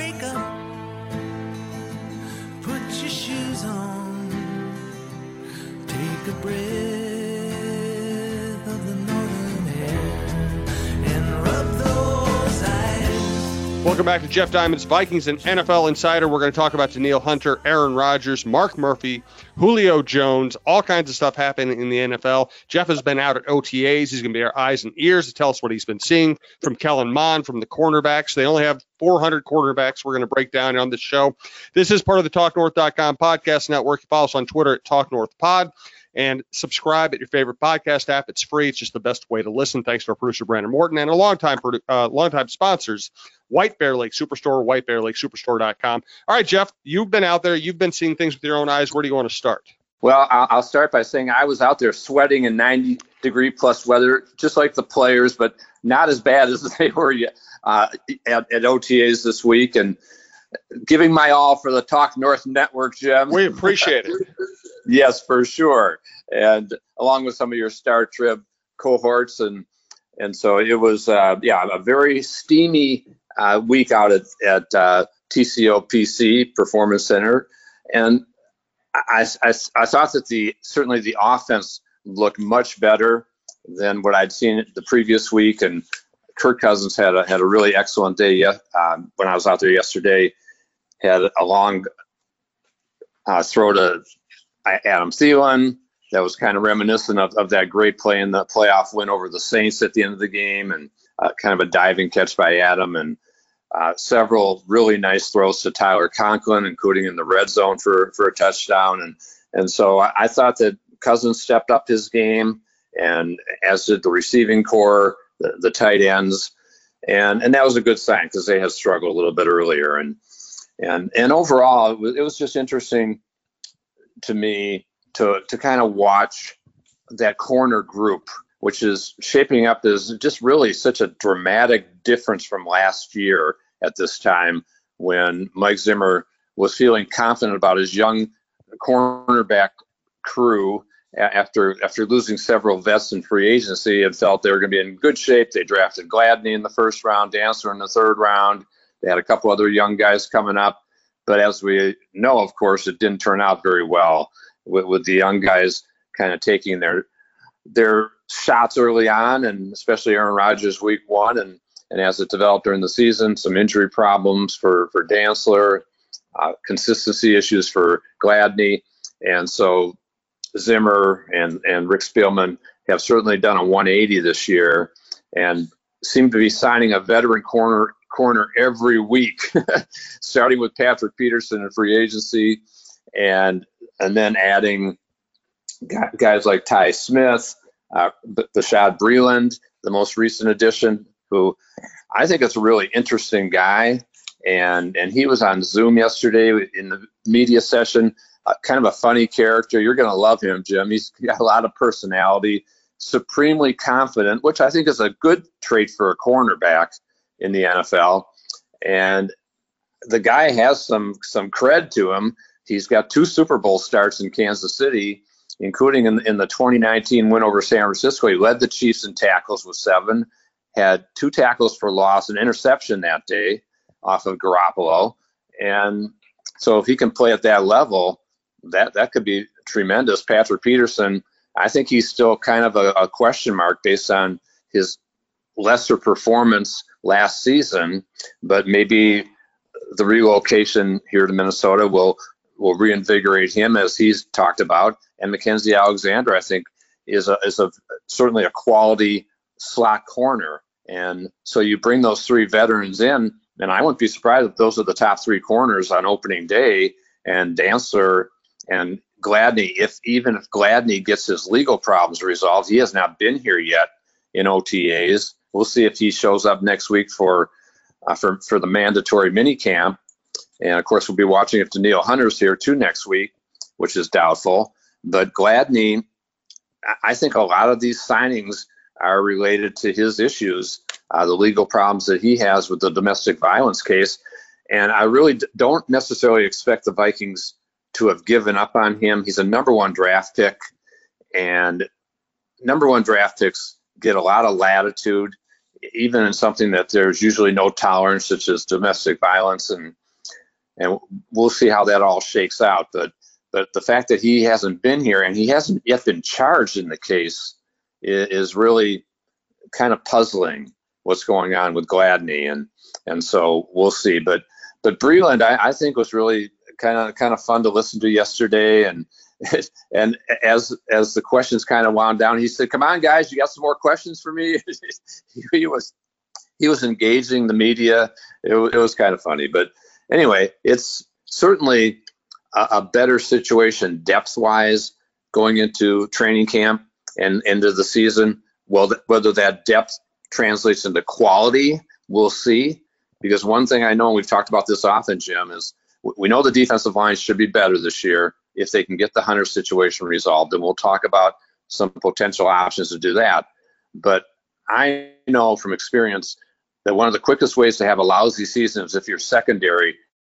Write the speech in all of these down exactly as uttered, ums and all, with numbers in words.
wake up, put your shoes on, take a breath of the northern air, and rub those eyes. Welcome back to Jeff Diamond's Vikings and N F L Insider. We're going to talk about Danielle Hunter, Aaron Rodgers, Mark Murphy, Julio Jones, all kinds of stuff happening in the N F L. Jeff has been out at O T As. He's going to be our eyes and ears to tell us what he's been seeing from Kellen Mond, from the cornerbacks. They only have four hundred cornerbacks we're going to break down on this show. This is part of the Talk North dot com podcast network. You follow us on Twitter at Talk North Pod. And subscribe at your favorite podcast app. It's free. It's just the best way to listen. Thanks to our producer, Brandon Morton, and a longtime, uh, longtime sponsors, White Bear Lake Superstore, white bear lake superstore dot com. All right, Jeff, you've been out there. You've been seeing things with your own eyes. Where do you want to start? Well, I'll start by saying I was out there sweating in ninety degree plus weather, just like the players, but not as bad as they were uh, at, at O T As this week. And giving my all for the Talk North Network, Jim. We appreciate it. Yes, for sure. And along with some of your Star Trib cohorts. And and so it was, uh, yeah, a very steamy uh, week out at, at uh, T C O P C Performance Center. And I, I, I thought that the certainly the offense looked much better than what I'd seen the previous week. And Kirk Cousins had a, had a really excellent day yeah, um, when I was out there yesterday. Had a long uh, throw to Adam Thielen that was kind of reminiscent of, of that great play in the playoff win over the Saints at the end of the game, and uh, kind of a diving catch by Adam, and uh, several really nice throws to Tyler Conklin, including in the red zone for, for a touchdown. And and so I, I thought that Cousins stepped up his game, and as did the receiving core, the, the tight ends, and and that was a good sign because they had struggled a little bit earlier. And and and overall, it was, it was just interesting to me to to kind of watch that corner group, which is shaping up as just really such a dramatic difference from last year at this time, when Mike Zimmer was feeling confident about his young cornerback crew after after losing several vets in free agency, and felt they were going to be in good shape. They drafted Gladney in the first round, Dancer in the third round. They had a couple other young guys coming up. But as we know, of course, it didn't turn out very well with, with the young guys kind of taking their their shots early on, and especially Aaron Rodgers week one. And, and as it developed during the season, some injury problems for, for Dantzler, uh, consistency issues for Gladney. And so Zimmer and, and Rick Spielman have certainly done a one eighty this year and seem to be signing a veteran corner corner every week, starting with Patrick Peterson in free agency, and and then adding guys like Ty Smith, uh, Bashad Breeland, the most recent addition, who I think is a really interesting guy. And and he was on Zoom yesterday in the media session, uh, kind of a funny character. You're going to love him, Jim. He's got a lot of personality, supremely confident, which I think is a good trait for a cornerback in the N F L. And the guy has some some cred to him. He's got two Super Bowl starts in Kansas City, including in, in the twenty nineteen win over San Francisco. He led the Chiefs in tackles with seven, had two tackles for loss, an interception that day off of Garoppolo. And so if he can play at that level, that, that could be tremendous. Patrick Peterson, I think he's still kind of a, a question mark based on his lesser performance last season, but maybe the relocation here to Minnesota will will reinvigorate him, as he's talked about. And Mackenzie Alexander, I think, is a is a certainly a quality slot corner. And so you bring those three veterans in, and I wouldn't be surprised if those are the top three corners on opening day. And Dantzler and Gladney, if even if Gladney gets his legal problems resolved, he has not been here yet in O T As. We'll see if he shows up next week for uh, for for the mandatory mini camp. And of course, we'll be watching if Danielle Hunter's here too next week, which is doubtful. But Gladney, I think a lot of these signings are related to his issues, uh, the legal problems that he has with the domestic violence case. And I really d- don't necessarily expect the Vikings to have given up on him. He's a number one draft pick, and number one draft picks get a lot of latitude even in something that there's usually no tolerance, such as domestic violence, and and we'll see how that all shakes out. But but the fact that he hasn't been here and he hasn't yet been charged in the case is, is really kind of puzzling. What's going on with Gladney, and and so we'll see. But but Breland, I, I think was really kind of kind of fun to listen to yesterday, and and as as the questions kind of wound down, he said, "Come on, guys, you got some more questions for me?" he was he was engaging the media. It, it was kind of funny, but anyway, it's certainly a, a better situation depth-wise going into training camp and into the season. Well, th- whether that depth translates into quality, we'll see. Because one thing I know, and we've talked about this often, Jim, is we know the defensive line should be better this year if they can get the Hunter situation resolved. And we'll talk about some potential options to do that. But I know from experience that one of the quickest ways to have a lousy season is if your secondary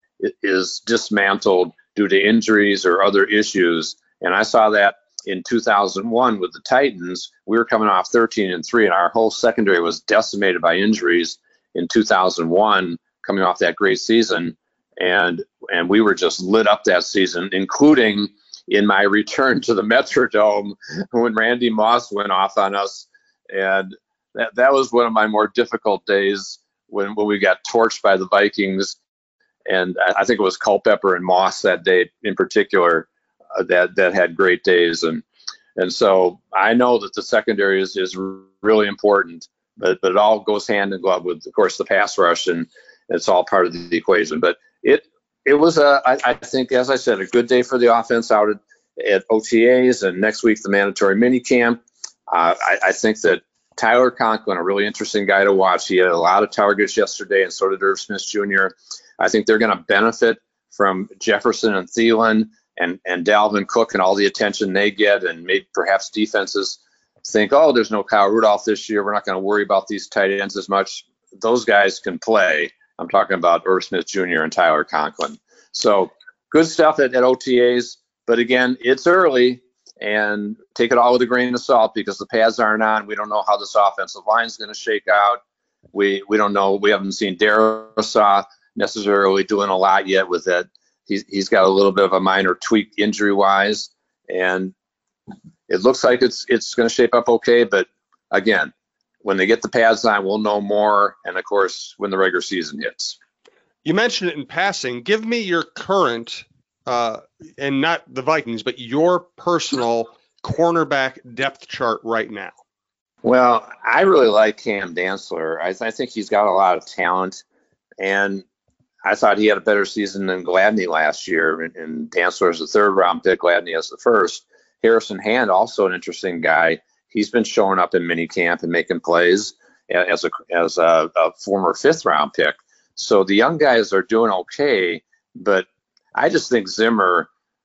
is dismantled due to injuries or other issues. And I saw that in two thousand one with the Titans. We were coming off thirteen and three, and our whole secondary was decimated by injuries in two thousand one, coming off that great season. And and we were just lit up that season, including in my return to the Metrodome when Randy Moss went off on us. And that, that was one of my more difficult days when, when we got torched by the Vikings. And I, I think it was Culpepper and Moss that day in particular uh, that, that had great days. And and so I know that the secondary is, is really important, but, but it all goes hand in glove with, of course, the pass rush, and it's all part of the equation. But it it was, a, I, I think, as I said, a good day for the offense out at, at O T As, and next week the mandatory minicamp. Uh, I, I think that Tyler Conklin, a really interesting guy to watch. He had a lot of targets yesterday, and so did Irv Smith Junior I think they're going to benefit from Jefferson and Thielen and, and Dalvin Cook and all the attention they get, and maybe perhaps defenses think, oh, there's no Kyle Rudolph this year, we're not going to worry about these tight ends as much. Those guys can play. I'm talking about Irv Smith Junior and Tyler Conklin. So good stuff at, at O T As. But again, it's early, and take it all with a grain of salt because the pads aren't on. We don't know how this offensive line is going to shake out. We we don't know. We haven't seen Darrisaw necessarily doing a lot yet with it. He's, he's got a little bit of a minor tweak injury-wise, and it looks like it's it's going to shape up okay. But again, when they get the pads on, we'll know more. And of course, when the regular season hits. You mentioned it in passing. Give me your current, uh, and not the Vikings, but your personal cornerback depth chart right now. Well, I really like Cam Dantzler. I, th- I think he's got a lot of talent, and I thought he had a better season than Gladney last year. And, and Dantzler is the third round pick, Gladney as the first. Harrison Hand, also an interesting guy. He's been showing up in minicamp and making plays as a as a, a former fifth round pick. So the young guys are doing okay, but I just think Zimmer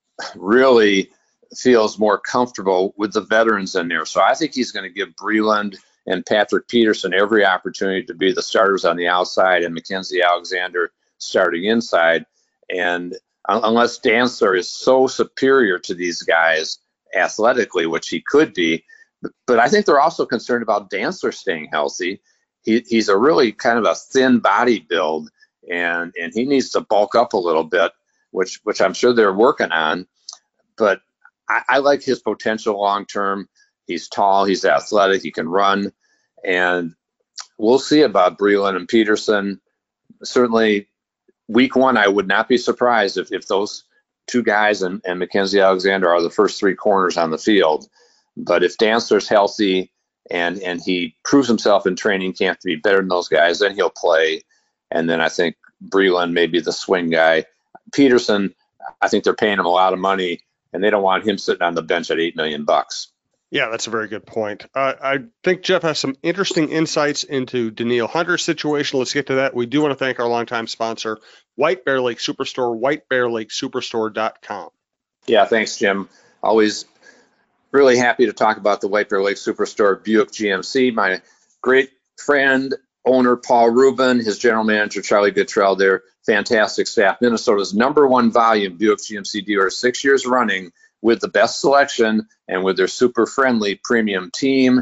really feels more comfortable with the veterans in there. So I think he's going to give Breland and Patrick Peterson every opportunity to be the starters on the outside and Mackenzie Alexander starting inside. And unless Dantzler is so superior to these guys athletically, which he could be, but I think they're also concerned about Dantzler staying healthy. He, he's a really kind of a thin body build, and, and he needs to bulk up a little bit, which which I'm sure they're working on. But I, I like his potential long term. He's tall, he's athletic, he can run, and we'll see about Breland and Peterson. Certainly, week one, I would not be surprised if, if those two guys and, and Mackenzie Alexander are the first three corners on the field. But if Dantzler's healthy and and he proves himself in training camp to be better than those guys, then he'll play. And then I think Breland may be the swing guy. Peterson, I think they're paying him a lot of money, and they don't want him sitting on the bench at eight million bucks. Yeah, that's a very good point. Uh, I think Jeff has some interesting insights into Danielle Hunter's situation. Let's get to that. We do want to thank our longtime sponsor, White Bear Lake Superstore, white bear lake superstore dot com. Yeah, thanks, Jim. Always really happy to talk about the White Bear Lake Superstore Buick G M C. My great friend, owner Paul Rubin, his general manager Charlie Guttrell, their fantastic staff. Minnesota's number one volume Buick G M C dealer, six years running with the best selection and with their super friendly premium team.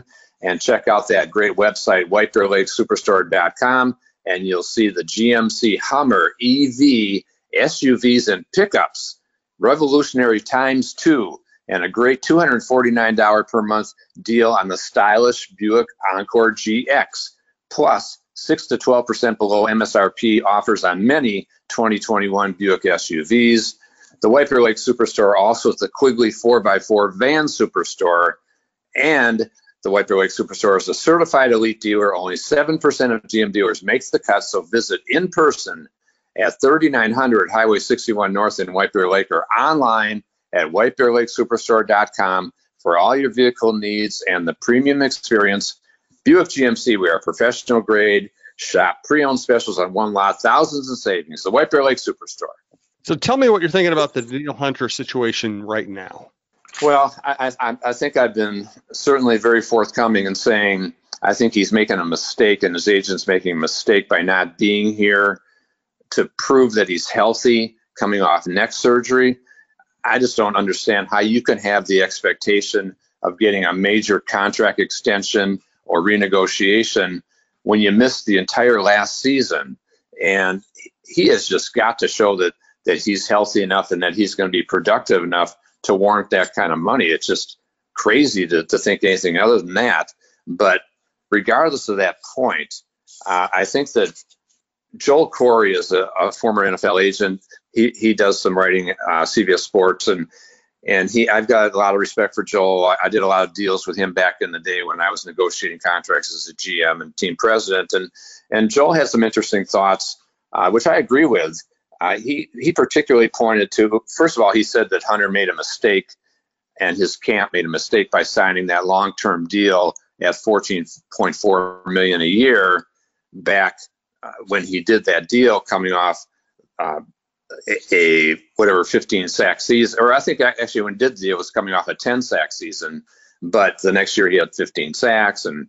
and check out that great website, white bear lake superstore dot com, and you'll see the G M C Hummer E V S U Vs and pickups, revolutionary times two, and a great two hundred forty-nine dollars per month deal on the stylish Buick Encore G X, plus six to twelve percent below M S R P offers on many twenty twenty-one Buick S U Vs. The White Bear Lake Superstore also is the Quigley four by four Van Superstore, and the White Bear Lake Superstore is a certified elite dealer. Only seven percent of G M dealers makes the cut, so visit in person at thirty-nine hundred Highway sixty-one North in White Bear Lake, or online at white bear lake superstore dot com for all your vehicle needs and the premium experience. Buick G M C, we are professional grade. Shop pre-owned specials on one lot, thousands in savings. The White Bear Lake Superstore. So tell me what you're thinking about the Danielle Hunter situation right now. Well, I, I, I think I've been certainly very forthcoming in saying I think he's making a mistake, and his agent's making a mistake by not being here to prove that he's healthy coming off neck surgery. I just don't understand how you can have the expectation of getting a major contract extension or renegotiation when you missed the entire last season. And he has just got to show that that he's healthy enough and that he's going to be productive enough to warrant that kind of money. It's just crazy to, to think anything other than that. But regardless of that point, uh, I think that Joel Corey is a, a former N F L agent. He he does some writing, uh, C B S Sports, and and he I've got a lot of respect for Joel. I, I did a lot of deals with him back in the day when I was negotiating contracts as a G M and team president. And and Joel has some interesting thoughts, uh, which I agree with. Uh, he he particularly pointed to, first of all, he said that Hunter made a mistake, and his camp made a mistake by signing that long-term deal at fourteen point four million dollars a year back uh, when he did that deal, coming off uh, a, a whatever fifteen sack season, or I think actually when he did the deal, it was coming off a ten sack season, but the next year he had fifteen sacks, and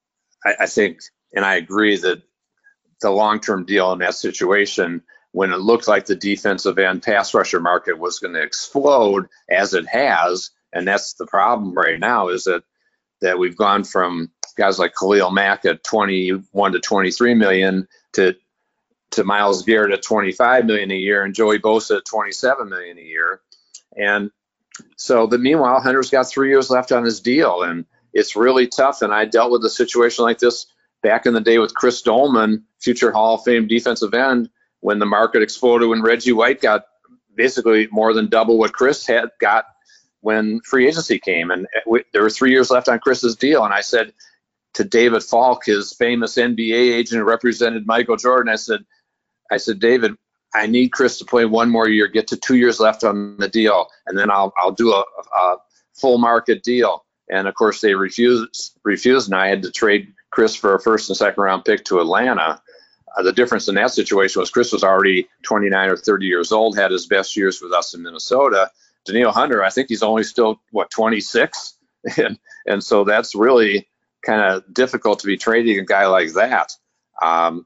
I, I think, and I agree that the long-term deal in that situation, when it looked like the defensive end pass rusher market was going to explode, as it has, and that's the problem right now, is that that we've gone from guys like Khalil Mack at twenty-one to twenty-three million to to Myles Garrett at twenty-five million a year, and Joey Bosa at twenty-seven million a year. And so, but meanwhile, Hunter's got three years left on his deal, and it's really tough. And I dealt with a situation like this back in the day with Chris Dolman, future Hall of Fame defensive end, when the market exploded, when Reggie White got basically more than double what Chris had got when free agency came. And we, there were three years left on Chris's deal. And I said to David Falk, his famous N B A agent who represented Michael Jordan, I said, I said, David, I need Chris to play one more year, get to two years left on the deal, and then I'll I'll do a, a full market deal. And of course they refused, refused, and I had to trade Chris for a first and second round pick to Atlanta. Uh, the difference in that situation was Chris was already twenty-nine or thirty years old, had his best years with us in Minnesota. Danielle Hunter, I think he's only still, what, twenty-six? and, and so that's really kind of difficult to be trading a guy like that. Um,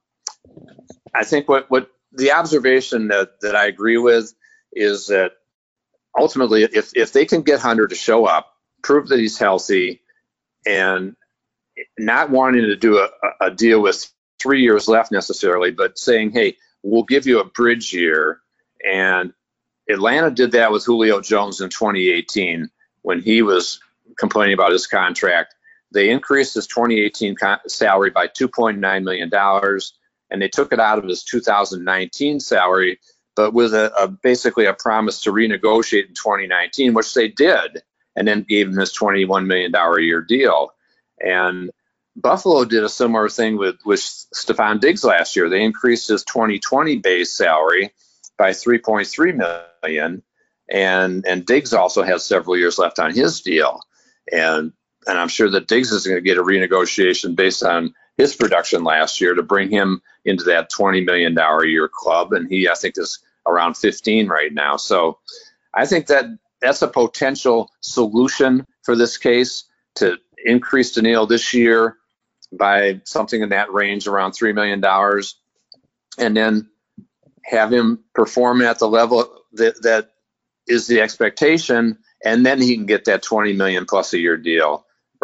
I think what, what the observation that, that I agree with is that ultimately, if, if they can get Hunter to show up, prove that he's healthy, and not wanting to do a, a deal with three years left necessarily, but saying, hey, we'll give you a bridge year. And Atlanta did that with Julio Jones in twenty eighteen when he was complaining about his contract. They increased his twenty eighteen con- salary by two point nine million dollars, and they took it out of his two thousand nineteen salary, but with a, a basically a promise to renegotiate in twenty nineteen, which they did, and then gave him his twenty-one million dollars a year deal. And Buffalo did a similar thing with, with Stephon Diggs last year. They increased his twenty twenty base salary by three point three million dollars, and and Diggs also has several years left on his deal. And and I'm sure that Diggs is going to get a renegotiation based on his production last year to bring him into that twenty million dollars a year club. And he, I think, is around fifteen right now. So I think that that's a potential solution for this case, to increase Danielle this year by something in that range, around three million dollars, and then have him perform at the level that, that is the expectation, and then he can get that twenty million dollars plus a year deal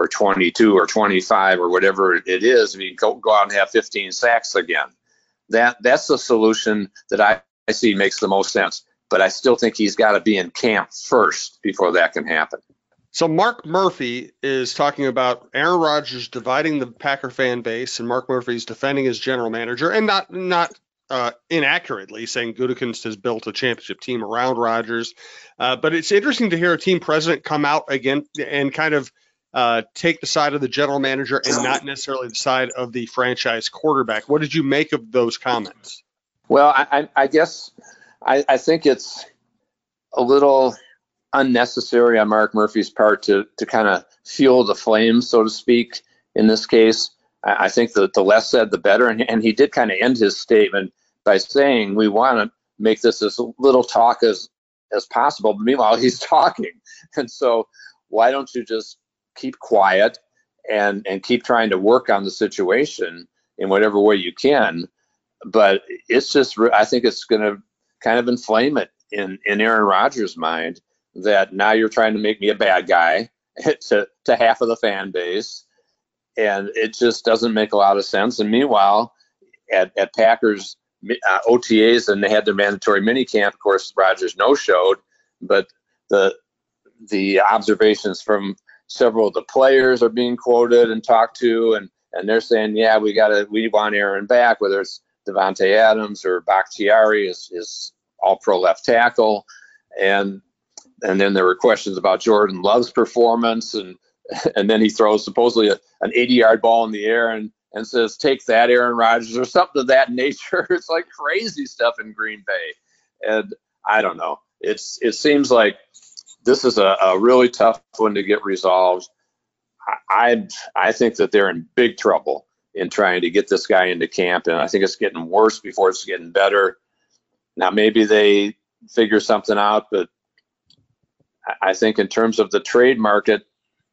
or twenty-two or twenty-five or whatever it is, if you go, go out and have fifteen sacks again. That that's the solution that I, I see makes the most sense. But I still think he's got to be in camp first before that can happen. So Mark Murphy is talking about Aaron Rodgers dividing the Packer fan base, and Mark Murphy is defending his general manager, and not not uh, inaccurately saying Gutekunst has built a championship team around Rodgers. Uh, but it's interesting to hear a team president come out again and kind of uh, take the side of the general manager and not necessarily the side of the franchise quarterback. What did you make of those comments? Well, I, I, I guess I, I think it's a little unnecessary on Mark Murphy's part to to kind of fuel the flames, so to speak, in this case. I, I think that the less said, the better. And, and he did kind of end his statement by saying, we want to make this as little talk as, as possible. But meanwhile, he's talking. And so why don't you just keep quiet and, and keep trying to work on the situation in whatever way you can? But it's just, I think it's going to kind of inflame it in, in Aaron Rodgers' mind, that now you're trying to make me a bad guy to, to half of the fan base. And it just doesn't make a lot of sense. And meanwhile, at, at Packers uh, O T As, and they had their mandatory minicamp, of course, Rodgers no-showed, but the the observations from several of the players are being quoted and talked to, and, and they're saying, yeah, we got to, we want Aaron back, whether it's Devontae Adams or Bakhtiari is, is all-pro left tackle. And And then there were questions about Jordan Love's performance, and and then he throws supposedly a, an eighty-yard ball in the air and, and says, take that, Aaron Rodgers, or something of that nature. It's like crazy stuff in Green Bay. And I don't know. It's It seems like this is a, a really tough one to get resolved. I, I I think that they're in big trouble in trying to get this guy into camp, and I think it's getting worse before it's getting better. Now, maybe they figure something out, but I think in terms of the trade market,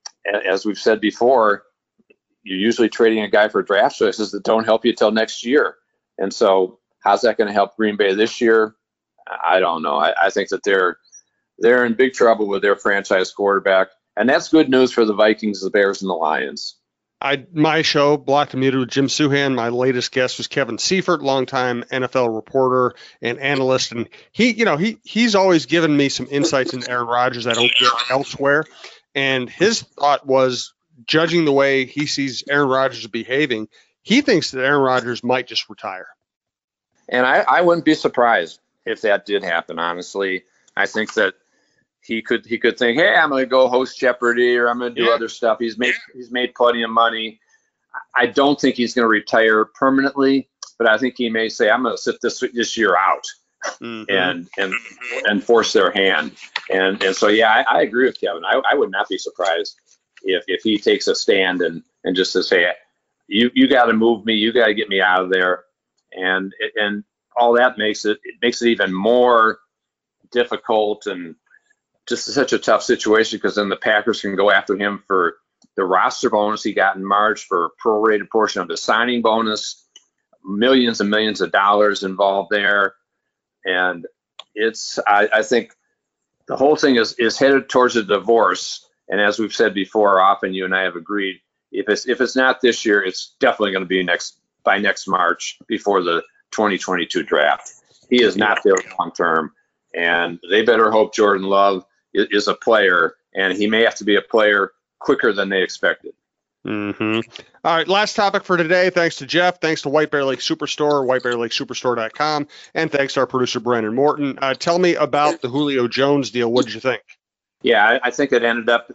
as we've said before, you're usually trading a guy for draft choices that don't help you till next year. And so how's that going to help Green Bay this year? I don't know. I, I think that they're they're in big trouble with their franchise quarterback. And that's good news for the Vikings, the Bears, and the Lions. I my show, Blocked and Muted with Jim Suhan. My latest guest was Kevin Seifert, longtime N F L reporter and analyst, and he, you know, he he's always given me some insights into Aaron Rodgers I don't get elsewhere. And his thought was, judging the way he sees Aaron Rodgers behaving, he thinks that Aaron Rodgers might just retire. And I, I wouldn't be surprised if that did happen. Honestly, I think that He could he could think, hey, I'm going to go host Jeopardy, or I'm going to do yeah. other stuff. He's made he's made plenty of money. I don't think he's going to retire permanently, but I think he may say, I'm going to sit this this year out mm-hmm. and and and force their hand. And and so yeah, I, I agree with Kevin. I, I would not be surprised if if he takes a stand and and just says, hey, you you got to move me, you got to get me out of there, and and all that makes it it makes it even more difficult and just such a tough situation, because then the Packers can go after him for the roster bonus he got in March, for a prorated portion of the signing bonus, millions and millions of dollars involved there. And it's, I, I think the whole thing is, is headed towards a divorce. And as we've said before, often you and I have agreed, if it's, if it's not this year, it's definitely going to be next by next March, before the twenty twenty-two draft. He is not there long term, and they better hope Jordan Love is a player, and he may have to be a player quicker than they expected. Mm-hmm. All right, last topic for today. Thanks to Jeff. Thanks to White Bear Lake Superstore, white bear lake superstore dot com, and thanks to our producer, Brandon Morton. Uh, tell me about the Julio Jones deal. What did you think? Yeah, I, I think it ended up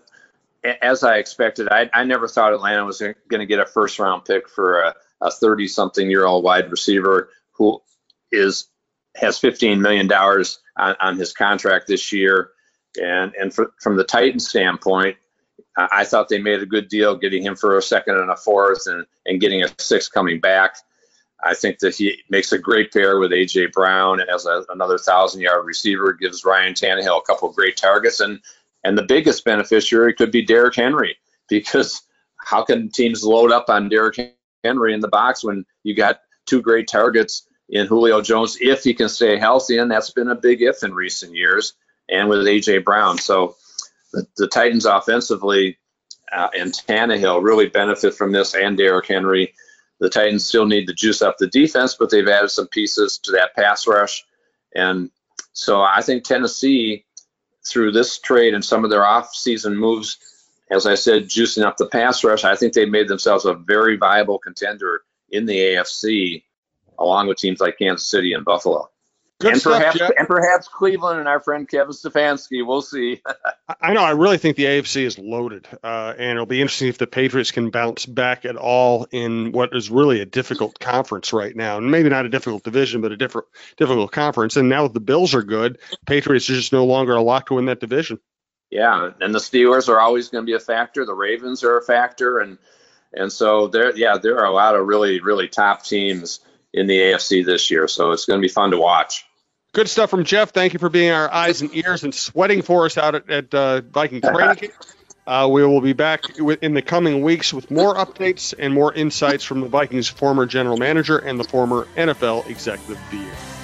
as I expected. I, I never thought Atlanta was going to get a first-round pick for a thirty-something-year-old wide receiver who is has fifteen million dollars on, on his contract this year. And and for, from the Titans standpoint, uh, I thought they made a good deal getting him for a second and a fourth, and, and getting a sixth coming back. I think that he makes a great pair with A J Brown as a, another thousand-yard receiver, gives Ryan Tannehill a couple of great targets. And, and the biggest beneficiary could be Derrick Henry, because how can teams load up on Derrick Henry in the box when you got two great targets in Julio Jones, if he can stay healthy? And that's been a big if in recent years. And with A J Brown. So the, the Titans offensively, uh, and Tannehill really benefit from this, and Derrick Henry. The Titans still need to juice up the defense, but they've added some pieces to that pass rush. And so I think Tennessee, through this trade and some of their off-season moves, as I said, juicing up the pass rush, I think they made themselves a very viable contender in the A F C, along with teams like Kansas City and Buffalo. Good and stuff, perhaps Jeff. and perhaps Cleveland and our friend Kevin Stefanski. We'll see. I know. I really think the A F C is loaded, uh, and it'll be interesting if the Patriots can bounce back at all in what is really a difficult conference right now. And maybe not a difficult division, but a different difficult conference. And now that the Bills are good, Patriots are just no longer a lock to win that division. Yeah, and the Steelers are always going to be a factor. The Ravens are a factor, and and so there, yeah, there are a lot of really, really top teams in the A F C this year. So it's going to be fun to watch. Good stuff from Jeff. Thank you for being our eyes and ears and sweating for us out at, at uh, Viking training camp. Uh, we will be back in the coming weeks with more updates and more insights from the Vikings' former general manager and the former N F L Executive of the Year.